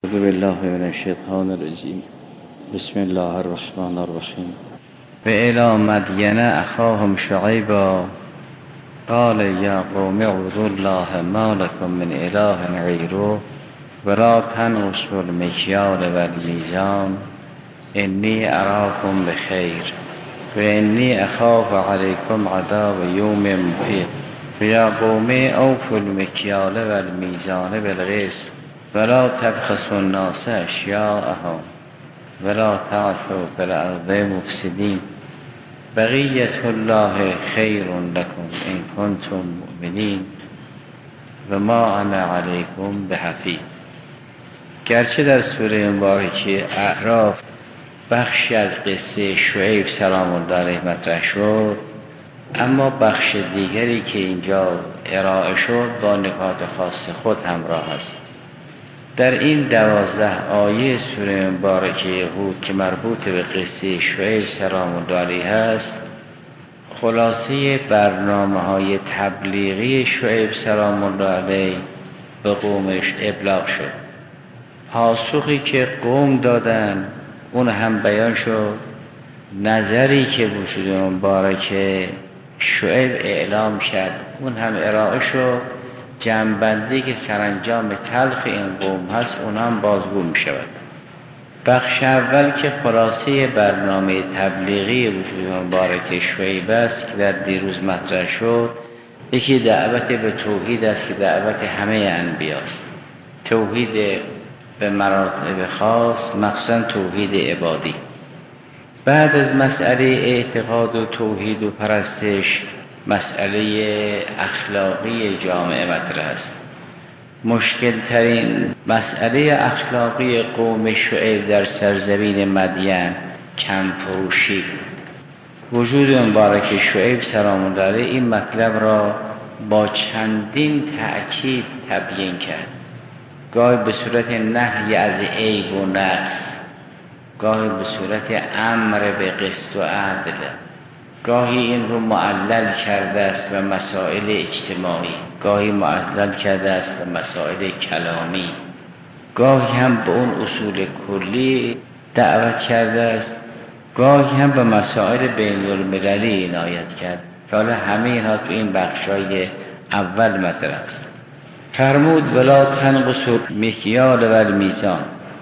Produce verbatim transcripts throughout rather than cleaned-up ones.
اعوذ بالله من الشیطان الرجیم. بسم الله الرحمن الرحیم. و الی مدین اخاهم شعیبا قال یا قوم اعبدوا الله ما لكم من اله غیره ولا تنقصوا المکیال والمیزان انی اراکم بخیر و انی اخاف علیکم عذاب یوم محیط و یا قوم اوفوا المکیال والمیزان بالقسط ولا تبخسوا الناس اشیاءهم ولا تعثوا فی الارض مفسدین بقیت الله خیر لکم ان کنتم مؤمنین و ما انا علیکم بحفیظ. گرچه در سوره مبارکه اعراف بخشی از قصه شعیب سلام الله علیه مطرح شد، اما بخش دیگری که اینجا ارائه شد با نکات خاص خود همراه است. در این دوازده آیه سوره مبارکه هود که مربوط به قصه شعیب سلام الله علیه است، خلاصه برنامه های تبلیغی شعیب سلام الله علیه به قومش ابلاغ شد. پاسخی که قوم دادن اون هم بیان شد، نظری که وجود مبارکه شعیب اعلام شد اون هم ارائه شد، جنبندی که سرانجام تلخ این قوم هست اون هم بازگو می شود. بخش اول که خلاصه برنامه تبلیغی وجود مبارک شعیب است که در دیروز مطرح شد، یکی دعوت به توحید است که دعوت همه انبیاست، توحید به مراتب خاص، مخصوصا توحید عبادی. بعد از مسئله اعتقاد و توحید و پرستش، مسئله اخلاقی جامعه مطرح است. مشکل ترین مسئله اخلاقی قوم شعیب در سرزمین مدین کم فروشی. وجود مبارک شعیب سلام الله علیه این مطلب را با چندین تأکید تبیین کرد، گاهی به صورت نهی از عیب و نقص، گاهی به صورت امر به قسط و عدل، گاهی این رو معلل کرده است به مسائل اجتماعی، گاهی معلل کرده است به مسائل کلامی، گاهی هم به اون اصول کلی دعوت کرده است، گاهی هم به مسائل بین المللی عنایت کرد که حالا همه اینها تو این بخشای اول مطرح است. فرمود ولا تنقصوا المکیال والمیزان.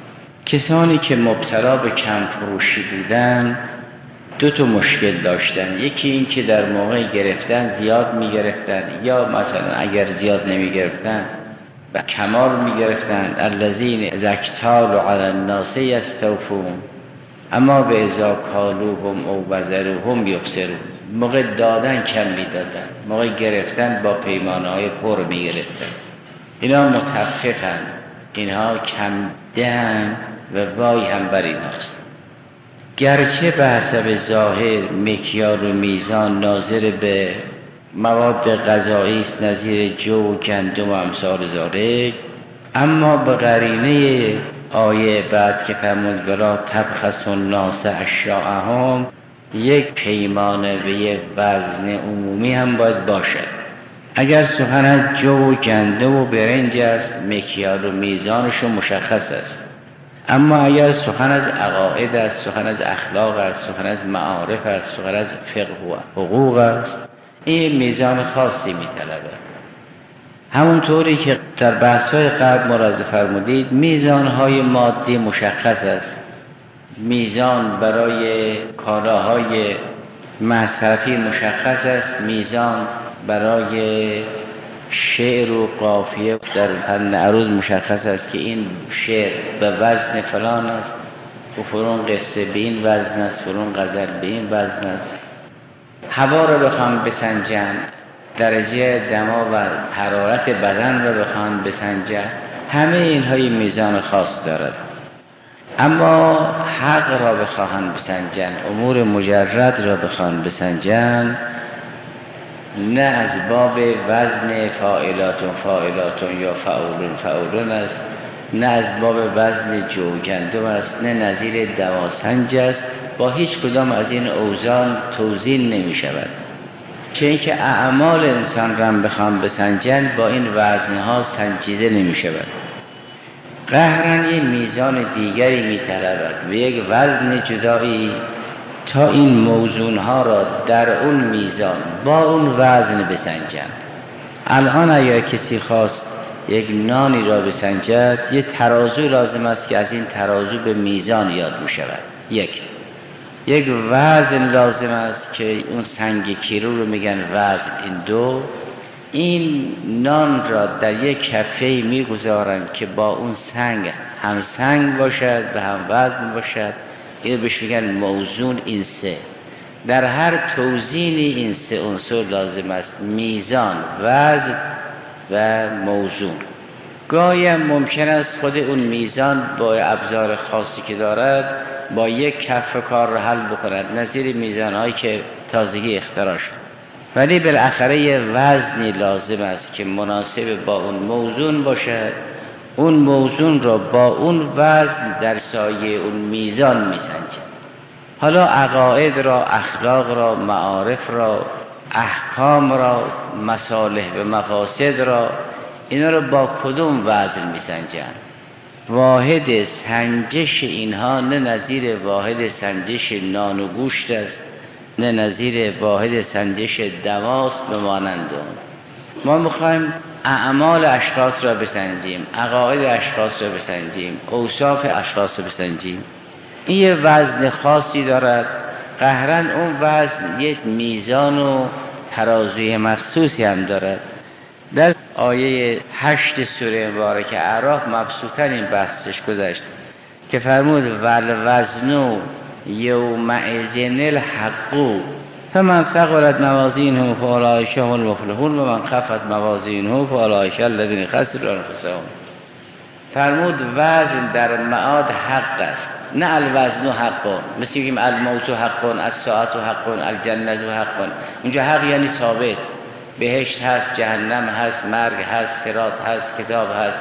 کسانی که مبتلا به کم فروشی بودن دو تا مشکل داشتن، یکی این که در موقع گرفتن زیاد می گرفتن، یا مثلا اگر زیاد نمی گرفتن و کمال می گرفتن. الذین اذا اکتالوا علی الناس یستوفون اما به اذا کالوهم او وزنوهم یخسرون. موقع دادن کم می دادن، موقع گرفتن با پیمانه‌های پر می گرفتن. اینا متفقن، اینها کم دهن و وای هم بر ایناست. گرچه به حسب ظاهر مکیال و میزان ناظر به مواد غذایی است نظیر جو و گندم و امثال ذالک، اما به قرینه آیه بعد که فرمود ولا تبخسوا الناس اشیاءهم، یک پیمانه و یک وزن عمومی هم باید باشد. اگر سخن از جو و گندم و برنج است، مکیال و میزانش مشخص است، اما اگر سخن از عقاید است، سخن از اخلاق است، سخن از معارف است، سخن از فقه و حقوق است، این میزان خاصی میطلبه. همونطوری که در بحث‌های قبل ملاحظه فرمودید، میزان‌های مادی مشخص است. میزان برای کالاهای مصرفی مشخص است، میزان برای شعر و قافیه در فن عروض مشخص است که این شعر به وزن فلان است و فلان قصه به این وزن است، فلان غزل به این وزن است. هوا را بخوان بسنجن، درجه دما و حرارت بدن را بخوان بسنجن، همه اینهای میزان خاص دارد. اما حق را بخواهند بسنجن، امور مجرد را بخواهند بسنجن، نه از باب وزن فاعلاتون فاعلاتون یا فعولون فعولون است، نه از باب وزن جو گندم است، نه نظیر دواسنج است. با هیچ کدام از این اوزان توزین نمی شود، چه اینکه اعمال انسان را بخوام بسنجن با این وزنها سنجیده نمی شود. قهرن یه میزان دیگری میطلبد و یک وزن جدایی تا این موزونها را در اون میزان با اون وزن بسنجند. الان اگر کسی خواست یک نانی را بسنجد، یه ترازو لازم است که از این ترازو به میزان یاد می شود. یک یک وزن لازم است که اون سنگ کیلو رو میگن وزن. این دو، این نان را در یک کفه‌ای میگذارند که با اون سنگ هم سنگ باشد و هم وزن باشد، این بهش میگن موزون. این سه، در هر توزینی این سه عنصر لازم است: میزان، وزن و موزون. گاهی هم ممکن است خود اون میزان با ابزار خاصی که دارد با یک کف کار را حل بکند، نظیر میزانهایی که تازگی اختراع شد. ولی بالاخره یه وزنی لازم است که مناسب با اون موزون باشد. اون موزون را با اون وزن در سایه اون میزان میسنجد. حالا عقاید را، اخلاق را، معارف را، احکام را، مصالح و مفاسد را، اینا را با کدوم وزن میسنجند؟ واحد سنجش اینها نه نظیر واحد سنجش نان و گوشت است، نه نظیر واحد سنجش دواست به مانند اون. ما میخوایم اعمال اشخاص را بسنجیم، عقاید اشخاص را بسنجیم، اوصاف اشخاص را بسنجیم. این یه وزن خاصی دارد. قهرن اون وزن یک میزان و ترازوی مخصوصی هم دارد. در آیه هشت سوره مبارکه اعراف مبسوطاً این بحثش گذشت که فرمود والوزن یومئذ الحق فمن ثقلت موازینه فاولئک هم المفلحون و من خفت موازینه فاولئک الذین خسروا انفسهم. فرمود وزن در معاد حق است، نه الوزن حق، مثل که الموت حق، الساعت حق، الجنت حق. اونجا حق یعنی ثابت، بهشت هست، جهنم هست، مرگ هست، صراط هست، کتاب هست.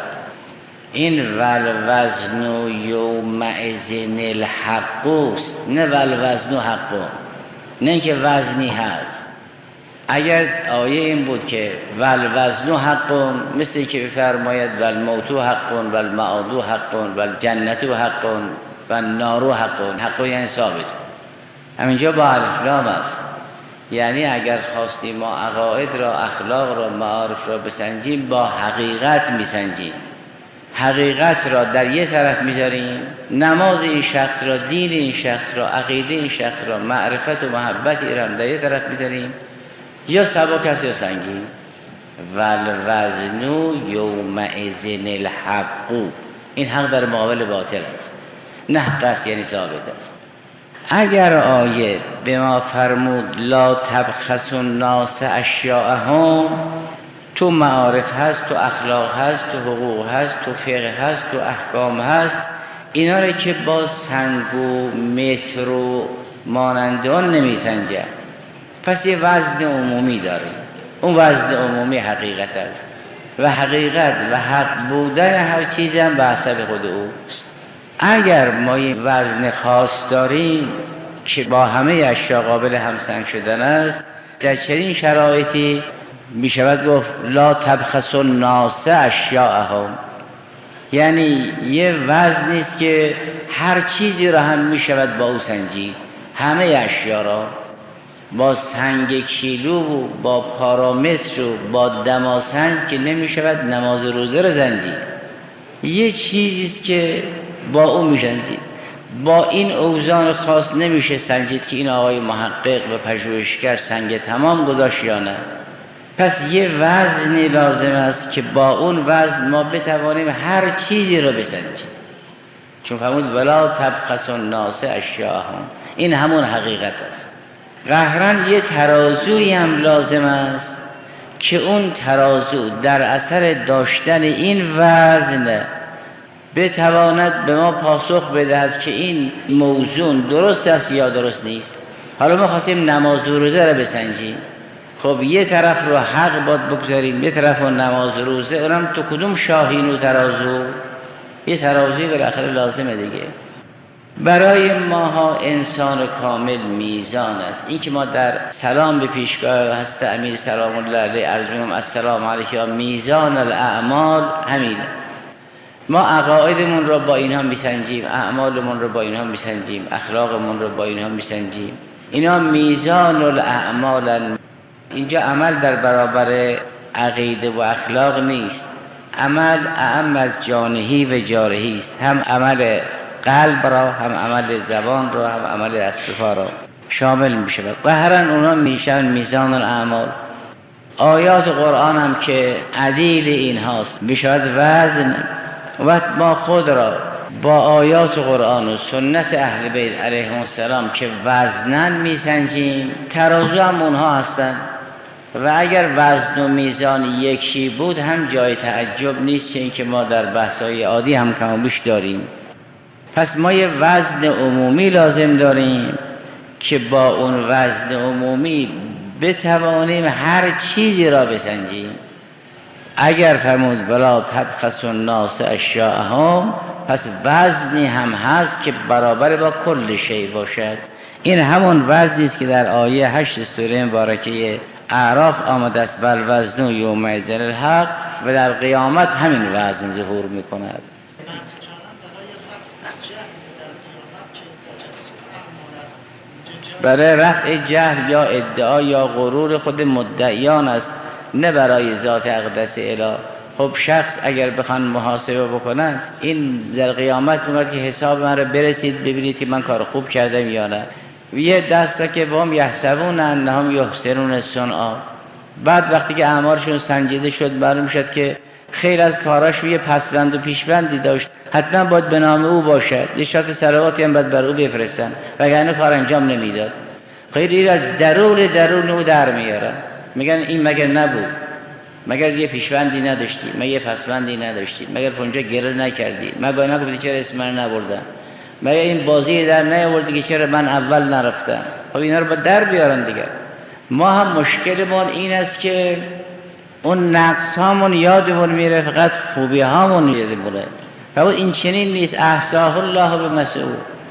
این والوزن یومئذ الحق است، نه والوزن حق، نه که وزنی هست. اگر آیه این بود که والوزن حق، مثل که بفرماید والموت حق و المعاد حق و الجنت حق و النار حق. حق یعنی ثابت. همینجا با الف لام است. یعنی اگر خواستیم ما عقاید را، اخلاق را، معارف را بسنجیم، با حقیقت میسنجیم. حقیقت را در یه طرف میذاریم، نماز این شخص را، دین این شخص را، عقیده این شخص را، معرفت و محبت ایران در یه طرف میذاریم، یا سبک است یا سنگین. والوزن یومئذ الحق، این حق در مقابل باطل است، نه حق است یعنی ثابت است. اگر آیه به ما فرمود لا تبخسوا الناس اشیاءهم، تو معارف هست، تو اخلاق هست، تو حقوق هست، تو فقه هست، تو احکام هست، اینا رو که با سنگ و متر و مانند آن نمیسنجه. پس یه وزن عمومی داره، اون وزن عمومی حقیقت است و حقیقت و حق بودن هر چیز هم به حسب خود اوست. اگر ما یه وزن خاص داریم که با همه اشیا قابل همسنگ شدن است، در چنین شرایطی می شود گفت لا تبخسوا الناس اشیاءهم، یعنی یه وزن نیست که هر چیزی را هم می شود با او سنجید. همه اشیا را با سنگ کیلو و با پارامتر و با دماسنج که نمی شود نماز روزه را سنجید. یه چیزیست که با او می سنجید. با این اوزان خاص نمیشه سنجید که این آقای محقق و پژوهشگر سنگ تمام گذاشت یا نه. پس یه وزنی لازم است که با اون وزن ما بتوانیم هر چیزی رو بسنجیم. چون فرمود ولا تبخسوا الناس اشیاءهم، این همون حقیقت است. قهرن یه ترازویی هم لازم است که اون ترازو در اثر داشتن این وزن بتواند به ما پاسخ بدهد که این موزون درست است یا درست نیست. حالا ما خواستیم نماز و روزه رو بسنجیم، خب یه طرف رو حق باید بگذاریم، یه طرف رو نماز و روزه، اونم تو کدوم شاهین و ترازو؟ یه ترازوی بالاخره لازمه دیگه. برای ماها انسان کامل میزان است. این که ما در سلام به پیشگاه حضرت امیر سلام الله علیه عرض می‌کنم السلام علیک یا میزان الاعمال، همین ما عقایدمون رو با اینها میسنجیم، اعمالمون رو با اینها میسنجیم، اخلاقمون رو با اینها میسنجیم. اینا میزان الاعمال. اینجا عمل در برابر عقیده و اخلاق نیست. عمل اعم از جانهی و جارهی است، هم عمل قلب را، هم عمل زبان را، هم عمل دست‌وپا را شامل میشه. ظاهرا اونها میشن میزان الاعمال. آیات قرآن هم که عدیل این هاست، میشود وزن. و ما خود را با آیات قرآن و سنت اهل بیت علیهم السلام که وزنن میسنجیم، ترازو هم اونها هستن. و اگر وزن و میزان یکی بود هم جای تعجب نیست، چون که ما در بحث‌های عادی هم کمابیش داریم. پس ما یه وزن عمومی لازم داریم که با اون وزن عمومی بتوانیم هر چیزی را بسنجیم. اگر فرمود ولا تبخسوا الناس اشیاءهم، پس وزنی هم هست که برابر با کل شی باشد. این همون وزنی است که در آیه هشت سوره مبارکه اعراف آمده است، بل وزن یومئذ الحق، و در قیامت همین وزن ظهور می‌کند. برای رفع جهل یا ادعا یا غرور خود مدعیان است، نه برای ذات اقدس اله. خب شخص اگر بخوان محاسبه بکنن، این در قیامت میگه که حساب من رو برسید ببینید که من کار خوب کردم یا نه. یه دسته که وام یحسبون انهم یحسنون صنعا، بعد وقتی که اعمالشون سنجیده شد معلوم شد که خیلی از کاراش یه پسوند و پیشوندی داشت، حتما باید به نام او باشد، یه شات صلواتی هم باید بر او بفرستن وگرنه کار انجام نمیداد. خیلی از درون درون او در میارن، میگن این مگر نبود، مگر یه پیشوندی نداشتی، مگر یه پسوندی نداشتی، مگر اونجا گره نکردی، مگر نگفتی چرا اسم من نبردن، مگر این بازی در نیاوردی که چرا من اول نرفتم. خب اینا رو با در بیارن دیگه. ما هم مشکلمون این است که اون نقص هامون یادمون میره، فقط خوبی هامون یادمونه. فقط این چنین نیست. احصاه الله بنسوا،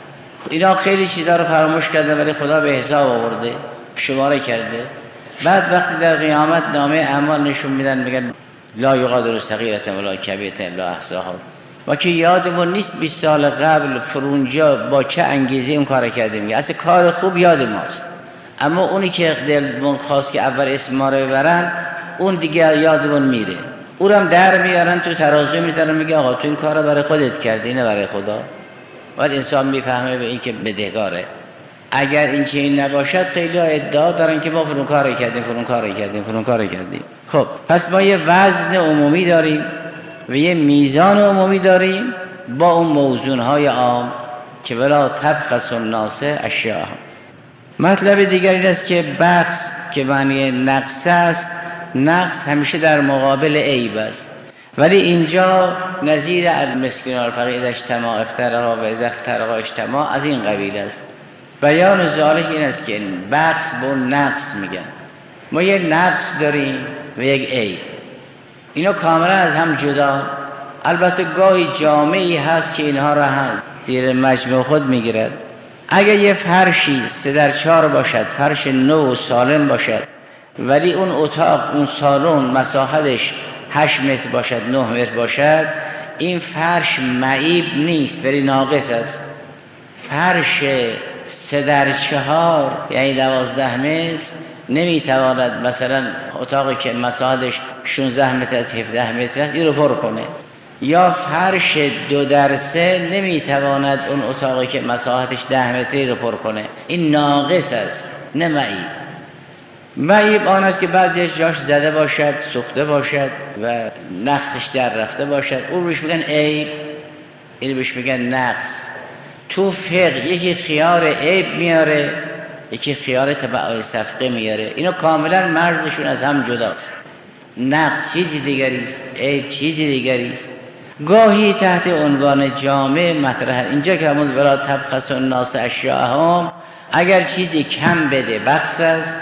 اینا خیلی چیزا رو فراموش کرده ولی خدا به حساب آورده، شماره کرده. بعد وقتی در قیامت نامه اعمال نشون میدن میگن لا یغادر صغیرة ولا کبیرة الا احصاها. ما که یادمون نیست بیست سال قبل فرونجا با چه انگیزه اون کار کردیم. اصلا کار خوب یاد ماست، اما اونی که دلمون خواست که اول اسم ما رو ببرن، اون دیگه یادمون میره. اونم در میارن تو ترازو میذارن، میگه آقا تو این کارو برای خودت کردی نه برای خدا. بعد انسان میفهمه به این که بدهکاره. اگر این چنین نباشد خیلی ادعا دارن که ما فلان کارو کردیم فلان کارو کردیم فلان کارو کردیم. خب پس ما یه وزن عمومی داریم و یه میزان عمومی داریم با اون موزونهای عام که ولا تبخسوا الناس اشیاءهم. مطلب دیگر این است که بخس که معنی نقص است، نقص همیشه در مقابل عیب است، ولی اینجا نظیر المسکین والفقیر اذا اجتمع افترقا و اذا افترقا اجتمع از این قبیل است. بیان ذالک این است که بخس به نقص میگن. ما یک نقص داریم و یک عیب، اینا کاملا از هم جدا. البته گاهی جامعی هست که اینها را هم زیر مجموع خود میگیرد. اگر یه فرشی سه در چهار باشد، فرش نو و سالم باشد، ولی اون اتاق اون سالن مساحتش هشت متر باشد نه متر باشد، این فرش معیب نیست ولی ناقص است. فرش سه در چهار یعنی دوازده متر نمیتواند مثلا اتاقی که مساحتش شانزده متر از هفده متر است این رو پر کنه، یا فرش دو در سه نمیتواند اون اتاقی که مساحتش ده متری رو پر کنه. این ناقص است نه معیب. معیب آن است که بعضی جاش زده باشد، سوخته باشد و نختش در رفته باشد، اون روش میگن عیب، این روش میگن نقص. تو فقه یکی خیار عیب میاره، یکی خیار تبع صفقه میاره. اینا کاملا مرزشون از هم جداست. نقص چیزی دیگری است، عیب چیزی دیگری است. گاهی تحت عنوان جامع مطرح اینجا که همون ولا تبخسوا الناس اشیاءهم، اگر چیزی کم بده بخس است،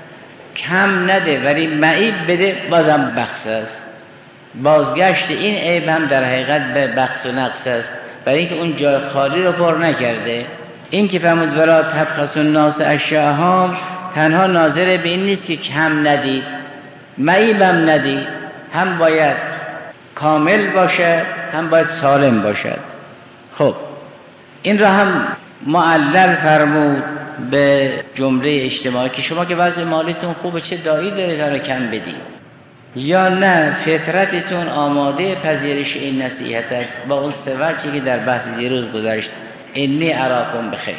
کم نده ولی معیب بده بازم بخس است. بازگشت این عیب هم در حقیقت به بخس و نقص است، برای اینکه اون جای خالی رو پر نکرده. این که فرمود ولا تبخسوا الناس اشیاءهم تنها ناظر به این نیست که کم ندید، معیبم ندید، هم باید کامل باشه هم باید سالم باشد. خب این را هم معلل فرمود به جمله اجتماعی که شما که وضع مالیتون خوبه چه دایی دارید تا کم بدید، یا نه فطرتتون آماده پذیرش این نصیحت است با اون سه وجهی که در بحث دیروز گذاشت انی اراکم بخیر.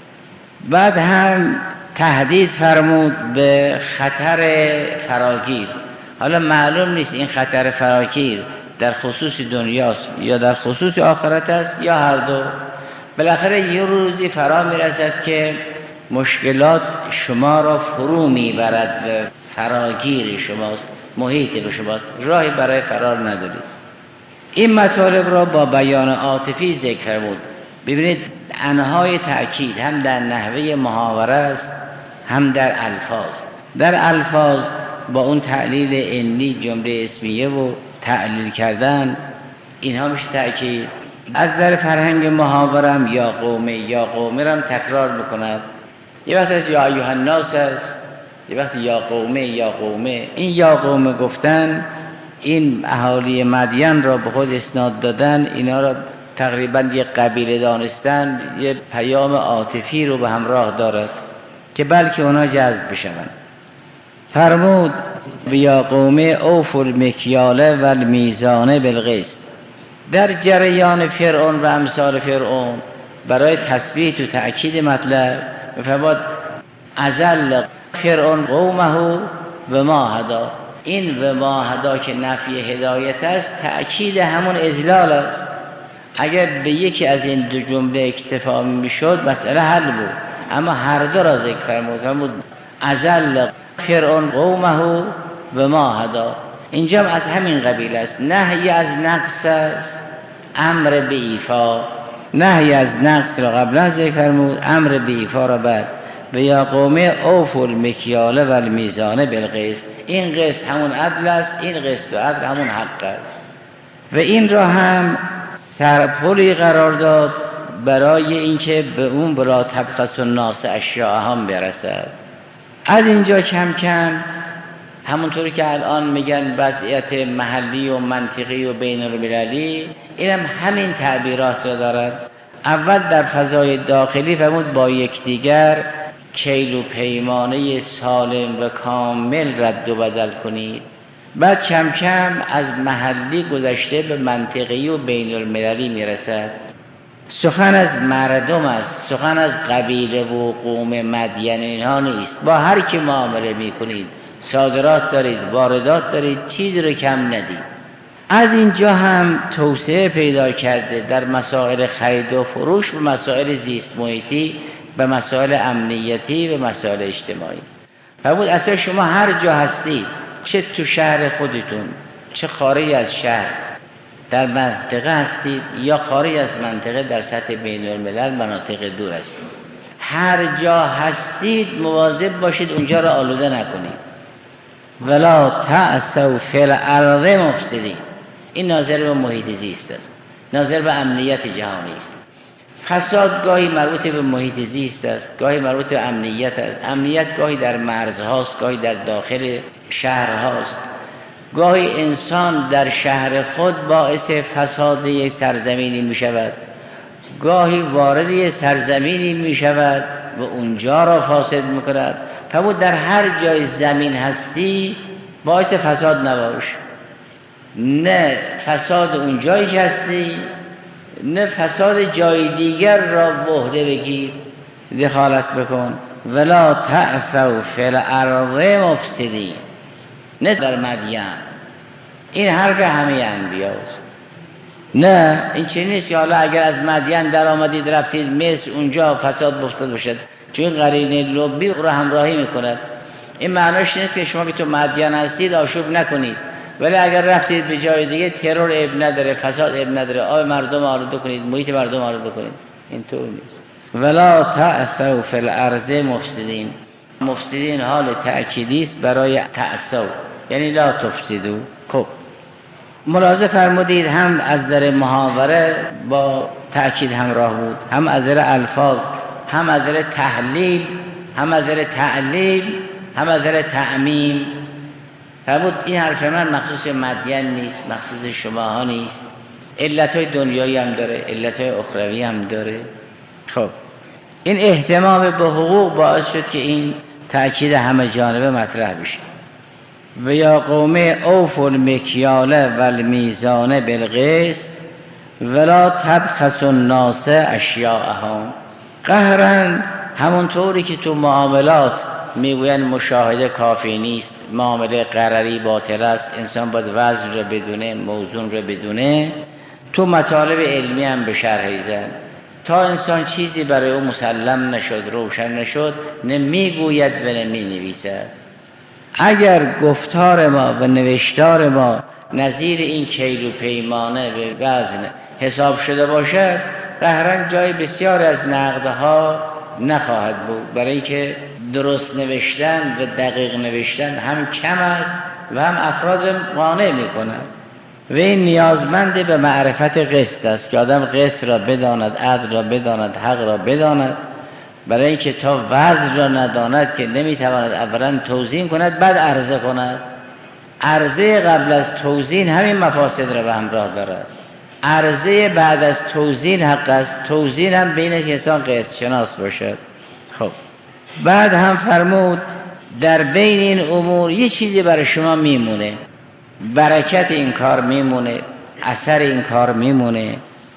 بعد هم تهدید فرمود به خطر فراگیر. حالا معلوم نیست این خطر فراگیر در خصوص دنیاست یا در خصوص آخرت است یا هر دو. بالاخره یه روزی فرا میرسد که مشکلات شما را فرو میبرد به فراگیر شماست، محیط به شماست، راهی برای فرار ندارید. این مطالب را با بیان عاطفی ذکر فرمود. ببینید انهای تأکید هم در نحوه محاوره است هم در الفاظ. در الفاظ با اون تعلیل انی جمله اسمیه و تعلیل کردن اینها میشه تأکید. از در فرهنگ محاورم یا قومه یا قومه رم تکرار میکند. یه وقت از یا ایها الناس است، یه وقت یا قومه یا قومه. این یا قومه گفتن این اهالی مدین را به خود اسناد دادن، اینا را تقریبا یه قبیله دانستن، یه پیام عاطفی رو به همراه دارد که بلکه اونا جذب بشوند. فرمود یا قومه اوفوا المکیال و المیزان بالقسط. در جریان فرعون و امثال فرعون برای تثبیت و تأکید مطلب فرمود ازل فرعون قومه و ما هدا. این و ما هدا که نفی هدایت است تأکید همون اذلال است. اگر به یکی از این دو جمله اکتفا میشد مسئله حل بود، اما هر دو را ذکر فرمود. فرمود ازل فرعون قومه و ما هدا. اینجا از همین قبیل است. نهی از نقص است، امر به ایفا. نهی از نقص را قبلا ذکر فرمود، امر به ایفا را بعد. به یا قومه اوفوا المکیال و المیزان بالقسط. این قسط همون عدل است، این قسط و عدل همون حق است. و این را هم سرپلی قرار داد برای اینکه به اون برا تبخس الناس اشیاءهم برسد. از اینجا کم کم همونطوری که الان میگن وضعیت محلی و منطقی و بین المللی، اینم هم همین تعبیرات را دارد. اول در فضای داخلی فرمود با یکدیگر کیل و پیمانه سالم و کامل رد و بدل کنید. بعد کم کم از محلی گذشته به منطقی و بین المللی میرسد. سخن از مردم است، سخن از قبیله و قوم مدین اینها نیست. با هر کی معامله میکنید، صادرات دارید، واردات دارید، چیزی رو کم ندید. از اینجا هم توسعه پیدا کرده در مسائل خرید و فروش، به مسائل زیست محیطی، به مسائل امنیتی، به مسائل اجتماعی. فرمود اصلا شما هر جا هستید، چه تو شهر خودتون چه خارج از شهر، در منطقه هستید یا خارج از منطقه در سطح بین الملل مناطق دور هستید، هر جا هستید مواظب باشید اونجا را آلوده نکنید. ولا تعثوا فی الارض مفسدین. این ناظر به محیط زیست است، ناظر به امنیت جهانی است. فساد گاهی مربوط به محیط زیست است، گاهی مربوط به امنیت است. امنیت گاهی در مرزهاست، گاهی در داخل شهرهاست. گاهی انسان در شهر خود باعث فساد یک سرزمینی می شود، گاهی وارد یک سرزمینی می شود و اونجا را فاسد می کند. فرمود در هر جای زمین هستی باعث فساد نباش. نه فساد اون جایی که هستی، نه فساد جای دیگر را به عهده بگیر، دخالت بکن. ولا تعثوا فی الارض مفسدین. نه در مدین. این حرف همه انبیاست. نه این چیز نیست که حالا اگر از مدین در آمدید رفتید مصر اونجا فساد افتاد باشد، چون قرینه لبی رو همراهی میکند. این معناش نیست که شما که تو مدین هستید آشوب نکنید، ولی اگر رفتید به جای دیگه ترور عیب نداره، فساد عیب نداره، آب مردم آلوده کنید، محیط مردم آلوده کنید. اینطور نیست. ولا تعثوا فی الارض مفسدین. مفسدین حال تأکیدی است برای تعثوا، یعنی لا تفسدوا. خب ملاحظه فرمودید هم از در محاوره با تأکید همراه بود، هم از در الفاظ، هم از در تحلیل، هم از در تعلیل، هم از در تعمیم. فرمود این حرف من مخصوص مدین نیست، مخصوص شما ها نیست. علتهای دنیایی هم داره، علتهای اخروی هم داره. خب این اهتمام به حقوق باعث شد که این تأکید همه جانبه مطرح بشه. و یا قوم اوفوا المکیال و المیزان بالقسط ولا تبخسوا الناس اشیاءهم. قهرا همونطوری که تو معاملات میگوین مشاهده کافی نیست، معامله قرری باطل است، انسان باید وزن را بدونه، موزون را بدونه، تو مطالب علمی هم به شرح زد. تا انسان چیزی برای او مسلم نشد، روشن نشد، نه میگوید و نه مینویسد. اگر گفتار ما و نوشتار ما نظیر این کیل و پیمانه به وزن حساب شده باشد، قهرا جای بسیار از نقدها نخواهد بود، برای که درست نوشتن و دقیق نوشتن هم کم است و هم افراد قانع می کند. و این نیازمند به معرفت قسط است که آدم قسط را بداند، عدل را بداند، حق را بداند، برای اینکه تا وزن را نداند که نمیتواند اولا توزین کند بعد عرضه کند. عرضه قبل از توزین همین مفاسد را به همراه دارد. عرضه بعد از توزین حق است، توزین هم بینه که انسان قسط شناس باشد. خب بعد هم فرمود در بین این امور یه چیزی برای شما میمونه، برکت این کار میمونه، اثر این کار میمونه.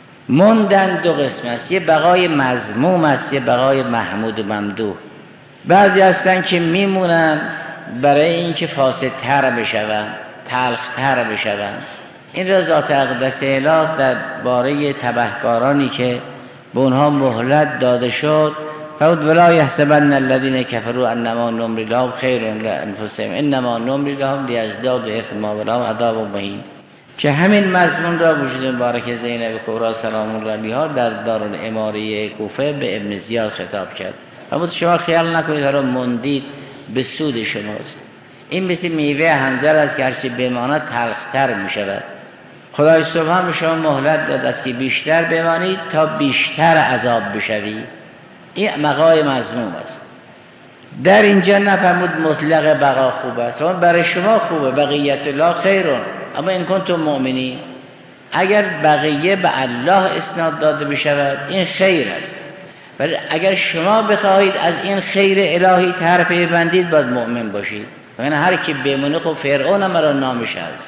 موندن دو قسم است، یه بقای مذموم است، یه بقای محمود و ممدوح. بعضی هستن که میمونن برای اینکه فاسدتر بشون، تلختر بشون. این را ذات اقدس الهی در باره تبهکارانی که به اونها مهلت داده شد فرمود ولا یحسبن الذین کفروا انما نملی لهم خیر لانفسهم انما نملی لهم لیزدادوا اثما ولهم عذاب مهین. که همین مضمون را وجود مبارک زینب کبری سلام الله علیها در دارالاماره کوفه به ابن زیاد خطاب کرد. فرمود شما خیال نکنید حالا مندید به سود شماست. این مثل میوه هنجر است که هرچی بماند تلختر می شود. خدای سبحان به شما مهلت داد است که بیشتر بمانید تا بیشتر عذاب بشوید. این مقای مضموم است. در اینجا نفرمود مطلق بقا خوب است، برای شما خوبه، بقیت الله خیرون، اما این کنتم مؤمنین، اگر بقیه به الله اسناد داده بشود این خیر است، ولی اگر شما بخواهید از این خیر الهی طرف ببندید باید مؤمن باشید. یعنی هر کی بمونه خب فرعون هم را نامش هست،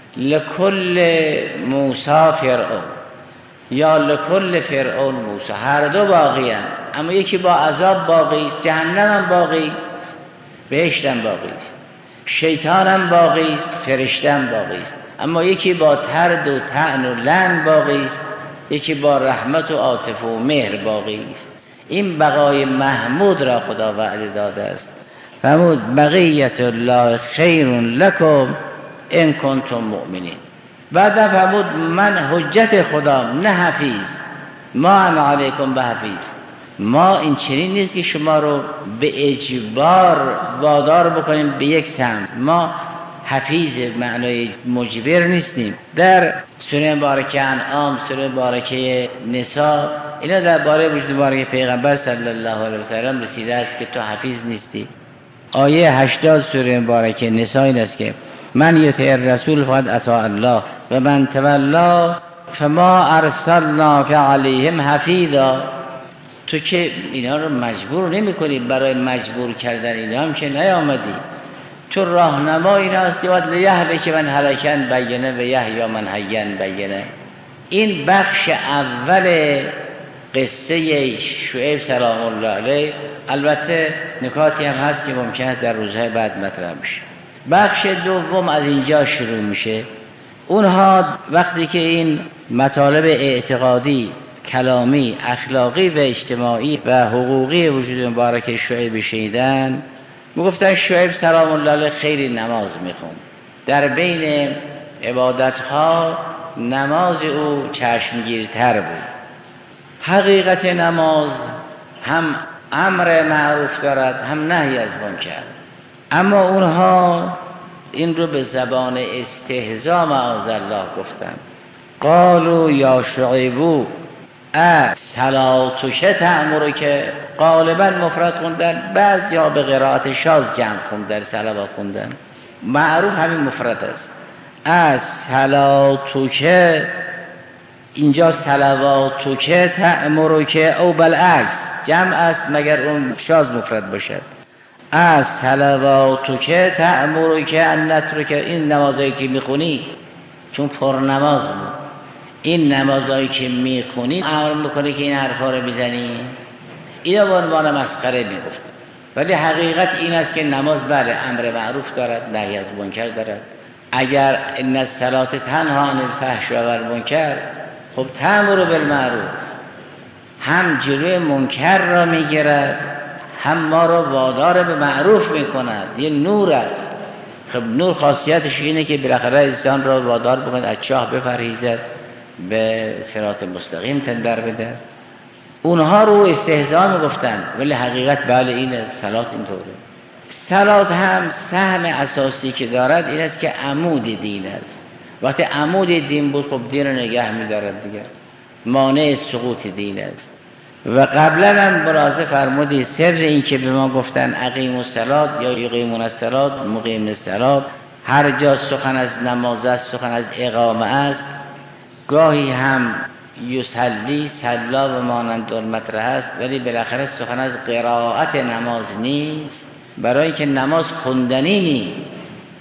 لکل موسی فرعون یا لکل فرعون موسی، هر دو باقی هم، اما یکی با عذاب باقی است، جهنم هم باقی است، بهشت هم باقی است، شیطان هم باقی است، فرشته هم باقی است، اما یکی با ترد و طعن و لعن باقی است، یکی با رحمت و عاطفه و مهر باقی است. این بقای محمود را خدا وعده داده است. فرمود بقیت الله خیر لکم ان کنتم مؤمنین. بعد فرمود من حجت خدا نه حفیظ، ما انا علیکم به حفیظ. ما این چنین نیست که شما رو به اجبار وادار بکنیم به یک سمت. ما حفیظ معنای مجبر نیستیم. در سوره مبارکه انعام، سوره مبارکه نساء، اینا درباره وجود مبارک پیغمبر صلی الله علیه و سلم رسیده است که تو حفیظ نیستی. آیه هشتاد سوره مبارکه نساء این است که من یطع الرسول فقد اطاع الله و من تولا فما ارسلناک علیهم حفیظا. تو که اینا رو مجبور نمی کنی، برای مجبور کردن اینا هم که نیامدی، تو راهنما اینا هستی. و لیهلک من هلکن بینه و یحیی من حین بینه. این بخش اول قصه شعیب سلام الله علیه. البته نکاتی هم هست که ممکنه در روزهای بعد مطرح بشه. بخش دوم از اینجا شروع میشه. اونها وقتی که این مطالب اعتقادی، کلامی، اخلاقی و اجتماعی و حقوقی وجود مبارک شعیب شنیدن، میگفتن شعیب سلام الله علیه خیلی نماز میخوند. در بین عبادتها نماز او چشمگیرتر بود. حقیقت نماز هم امر معروف دارد هم نهی از منکر، اما اونها این رو به زبان استهزا معاذ الله گفتن. قالوا یا شعیبو ا صلاتک تأمرک. غالبا مفرد خوندن، بعضی ها به قرائت شاذ جمع خوندن، صلوات خوندن. معروف همین مفرد است. ا صلاتک اینجا صلواتک تأمرک او بالعکس جمع است مگر اون شاذ مفرد باشد. از صلواتک تأمرک ان نترک، این نمازایی که میخونی چون پر نماز بود، این نمازایی که میخونی امر میکنه که این حرفا رو بزنی. اینا به عنوان مسخره میگفت، ولی حقیقت این است که نماز بله امر معروف دارد، نهی از منکر دارد. اگر ان الصلاة تنها عن الفحشاء والمنکر، خب تأمر بالمعروف هم جلوی منکر را میگیرد، هم ما را وادار به معروف میکند. یه نور است. خب نور خاصیتش اینه که بالاخره انسان را وادار بکند از چاه بپرهیزد، به صراط مستقیم تندر بده. اونها رو استهزا میگفتن، ولی حقیقت بله اینه، صلات اینطوره. صلات هم سهم اساسی که دارد این است که عمود دین است. وقتی عمود دین بود خب دین رو نگه می‌دارد دیگه، مانع سقوط دین است. و قبلا هم ملاحظه فرمودید سر این که به ما گفتن اقیموا الصلاة یا یقیمون الصلاة، مقیم الصلاة، هر جا سخن از نماز است، سخن از اقامه است. گاهی هم یصلی صلا و مانند المطرح است، ولی بالاخره سخن از قرائت نماز نیست، برای که نماز خوندنی نیست.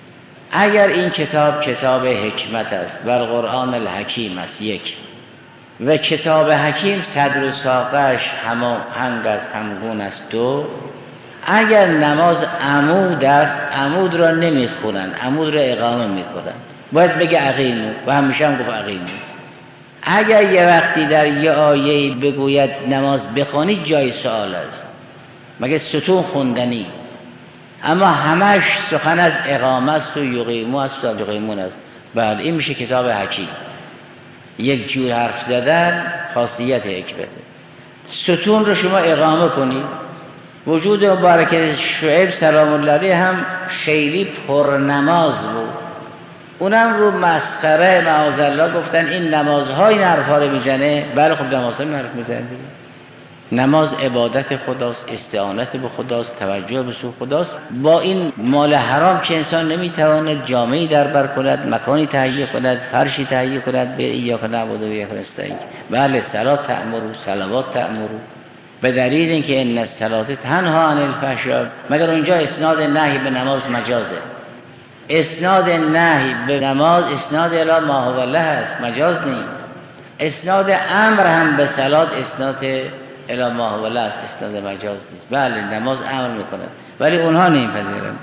اگر این کتاب کتاب حکمت است و قرآن الحکیم است یک، و کتاب حکیم صدر و ساقش هماهنگ است، همگون است دو، اگر نماز عمود است عمود را نمیخونن، عمود را اقامه میکنن، باید بگه اقیمو و همیشه هم گفت اقیمو. اگر یه وقتی در یه آیه بگوید نماز بخوانید جای سوال است، مگه ستون خوندنی، اما همش سخن از اقامه است و یقیمو است و یقیمون است. بله این میشه کتاب حکیم. یک جور حرف زدن خاصیت حکمته. ستون رو شما اقامه کنید. وجود مبارک شعیب سلام الله علیه هم خیلی پرنماز بود، اونم رو مسخره معاذ الله گفتن این نمازهای این حرفا رو میزنه. بله خب نمازها این حرف میزنه دیگه. نماز عبادت خداست، استعانت به خداست، توجه به سوی خداست. با این مال حرام که انسان نمیتواند جامعی در بر کند، مکانی تهیه کند، فرشی تهیه کند، به ایاک نعبد و ایاک نستعین. بله صلات تأمرو، صلوات تأمرو، به دلیل اینکه ان الصلاة تنها عن الفحشاء. مگر اونجا اسناد نهی به نماز مجازه، اسناد نهی به نماز اسناد الی ما هو له است، مجاز نیست. اسناد امر هم به صلات اسناد الی ما هو له است، اسناد مجاز نیست. بله نماز امر میکند، ولی اونها نمیپذیرند.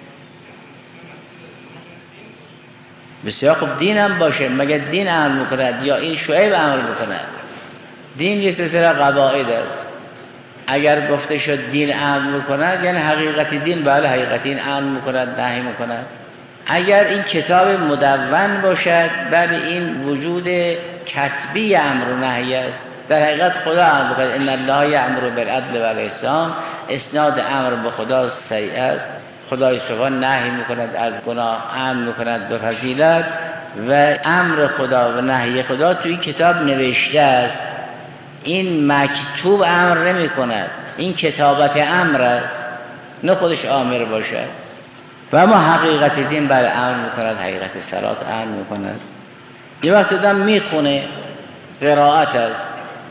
بسیار خوب دین هم باشه، مگر دین امر میکند یا این شعیب امر میکند؟ دین یه سلسله قواعد است. اگر گفته شد دین امر میکند یعنی حقیقت دین، بله حقیقت دین امر میکند، نهی میکند. اگر این کتاب مدون باشد بله این وجود کتبی امر و نهی است. در حقیقت خدا امر میکند ان الله یأمر بالعدل والاحسان، اسناد امر به خدا صحیح است. خدای سبحان نهی میکند از گناه، امر میکند به فضیلت، و امر خدا و نهی خدا توی کتاب نوشته است. این مکتوب امر نمی کند، این کتابت امر است، نه خودش آمر باشد. و اما حقیقت دین بر امر می کند، حقیقت صلات امر می کند. یه وقت دم می خونه قرائت است.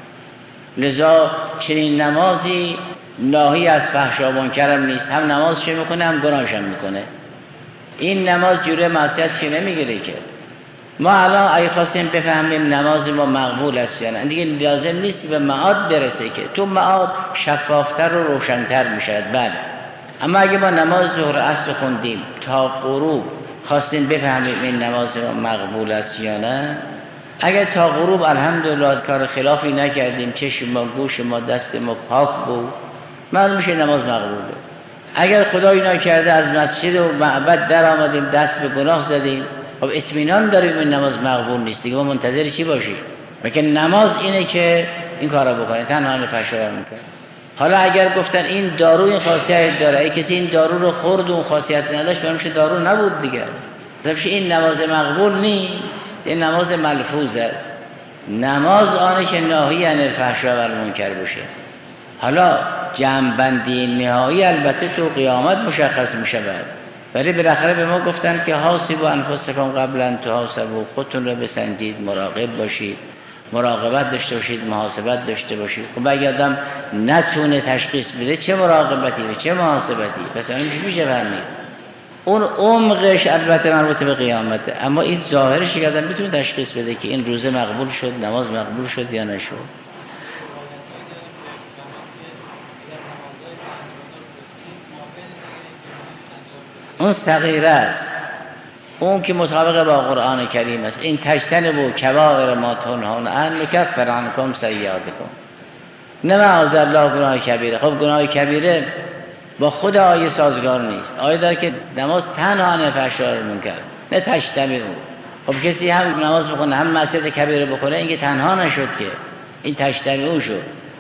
لذا چنین نمازی ناهی از فحشا و منکر هم نیست، هم نمازش میکنه هم گناهش هم میکنه. این نماز جوره معصیت که نمیگیره که. ما الان اگه خواستیم بفهمیم نماز ما مقبول است یا نه، دیگه لازم نیست به معاد برسه که تو معاد شفافتر و روشنتر میشد. بله اما اگه ما نماز ظهر عصر خوندیم تا غروب خواستیم بفهمیم این نماز ما مقبول است یا نه، اگر تا غروب الحمدلله کار خلافی نکردیم، چشم ما، گوش ما، دست ما پاک بود، معلوم میشه نماز مقبوله. اگر خدایی نکرده از مسجد و معبد در آمدیم دست به گناه زدیم، خب اطمینان داریم این نماز مقبول نیست دیگه، ما منتظر چی باشیم؟ مگه نماز اینه که این کارا بکنه، تنها فحشا میکنه. حالا اگر گفتن این دارو این خاصیت داره، ای کسی این دارو رو خورد و اون خاصیت نداشت، میشه دارو نبود دیگه. مثلا این نماز مقبول نیست، این نماز ملفوظ است. نماز آنه که ناهی عن الفحشاء و المنکر باشه. حالا جمع‌بندی نهایی البته تو قیامت مشخص میشه بعد، ولی بالاخره به ما گفتن که حاسبوا انفسکم قبل ان تحاسبوا، خودتون رو بسنجید، مراقب باشید. مراقبت داشته باشید، محاسبت داشته باشید. خب اگه آدم نتونه تشخیص بده چه مراقبتی و چه محاسبتی، پس اون میشه فهمید. اون عمقش البته مربوط به قیامته، اما این ظاهرش که آدم میتونه تشخیص بده که این روزه مقبول شد، نماز مقبول شد یا نشد. اون صغیره است، اون که مطابق با قرآن کریم است. این تجتنبوا کبائر ما تنهون عنه نکفر عنکم سیئاتکم. نه معاذالله گناه کبیره. خب گناه کبیره با خود آیه سازگار نیست. آیه داره که نماز تنها عن الفحشاء والمنکر، نه تجتنبوا. خب کسی هم نماز بخونه هم معصیت کبیره بکنه، این که تنها نشد که، این تجتنبوا شد.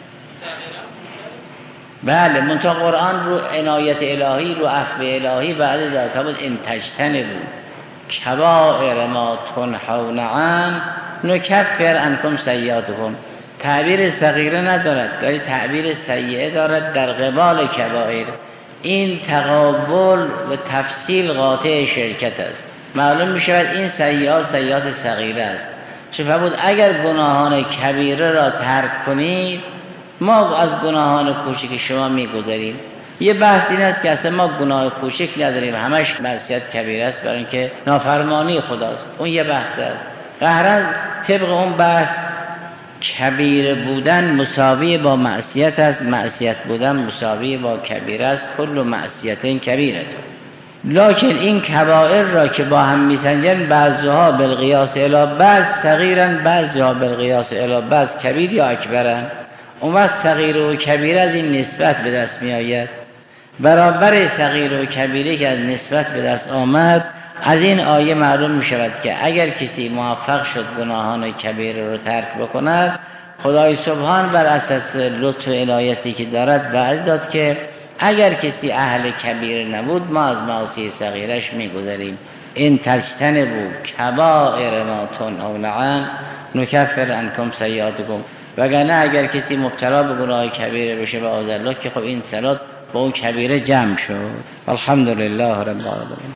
بله، منتها قرآن رو عنایت الهی، رو عفو الهی بعد داد تا بود این تجتنبوا کبائر ما تنهون عنه نکفر عنکم سیئاتکم. تعبیر صغیره ندارد، ولی تعبیر سیئه دارد در قبال کبائر. این تقابل و تفصیل قاطع شرکت است. معلوم می شود این سیئات سیئات صغیره است. شفا بود اگر گناهان کبیره را ترک کنید، ما از گناهان کوچک شما میگذریم. یه بحث این است که اصلا ما گناه کوچک نداریم، همش معصیت کبیره است، برای اینکه نافرمانی خداست. اون یه بحث است. قهرا طبق اون بحث کبیره بودن مساوی با معصیت است، معصیت بودن مساوی با کبیره است. کل معصیت کبیره. لکن این کبائر را که با هم میسنجن، بعضها بالقیاس الی بعض صغیرن، بعضها بالقیاس الی بعض کبیر یا اکبرن. اون وقت صغیر و کبیره از این نسبت به دست می آید. برابر صغیر و کبیره که از نسبت به دست آمد، از این آیه معلوم می شود که اگر کسی موفق شد گناهان کبیره رو ترک بکند، خدای سبحان بر اساس لطف و عنایتی که دارد بعد داد که اگر کسی اهل کبیره نبود، ما از معاصی صغیرش می گذاریم. این تجتنبوا کبائر ما تنهون عنه نکفر عنکم سیئاتکم. وگرنه اگر کسی مبتلا به گناه کبیره بشه و آذر الله، که خب این صلات با اون کبیره جمع شد. الحمدلله رب العالمین.